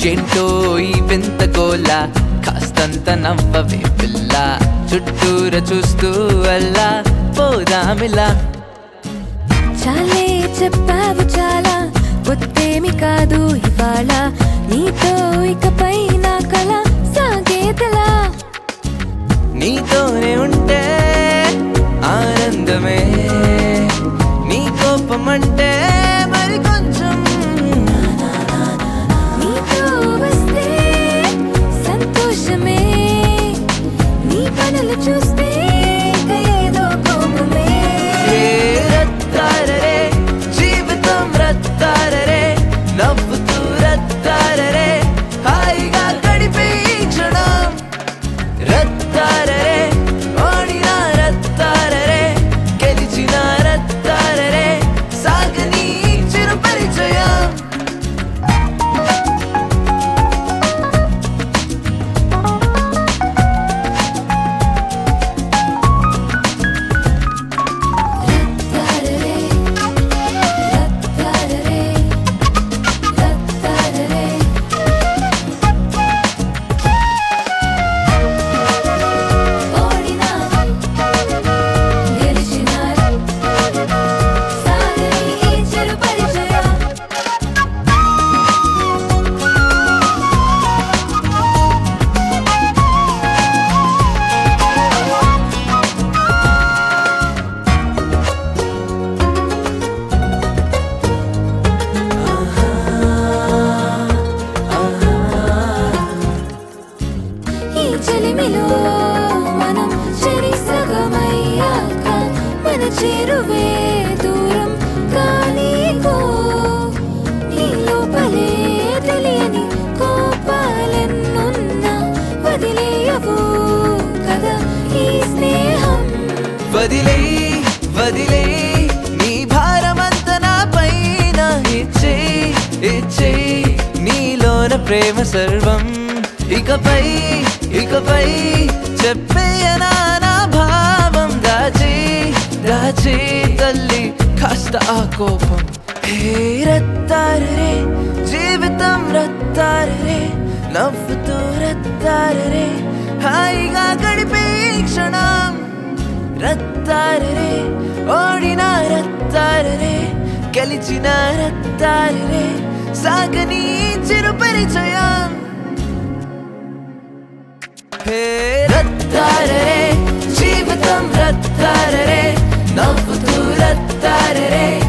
ఏంటో ఈ వింత గోల కాస్తంత నవ్వవే పిల్ల చుట్టూర చూస్తూ అల్లా పోదామిలా చాలే చెప్పావు చాలా ఒత్తేమి కాదు ఇవాళ నీతో ఇకపై నా కల సాగేదలా నీతోనే ఉంటే ఆనందమే నీ కోపం అంటే మరి కొంచెం నీతో వస్తే సంతోషమే నీ పనులు చూస్తే ఇక ఏదో కోపమే రత్తారరే జీవితం రత్తారరే నవ్వుతూ రత్తారరే హాయిగా గడిపే ఈ క్షణం రత్తారరే ఓడిన రత్తారరే గెలిచిన రత్తారరే సాగని చిరు పరిచయం చెలిమిలో మనం చెరిసగమయ్యాక మన చేరువే దూరం కానీకో నీ లోపలే తెలియని కోపాలెన్నున్నా వదిలేయవు కదా ఈ స్నేహం వదిలే వదిలే నీ భారమంత నా పైన ఇచ్చే నీలోన ప్రేమ సర్వం ఇకపై చెప్పేయనా నా భావం దాచి తల్లి కాస్త ఆ కోపం హే రత్తారరే జీవితం రత్తారరే నవ్వుతూ రత్తారరే హాయిగా గడిపే ఈ క్షణం రత్తారరే ఓడిన రత్తారరే గెలిచిన రత్తారరే సాగని చిరు పరిచయం హే రత్తారరే జీవితం రత్తారరే నవ్వుతూ రత్తారరే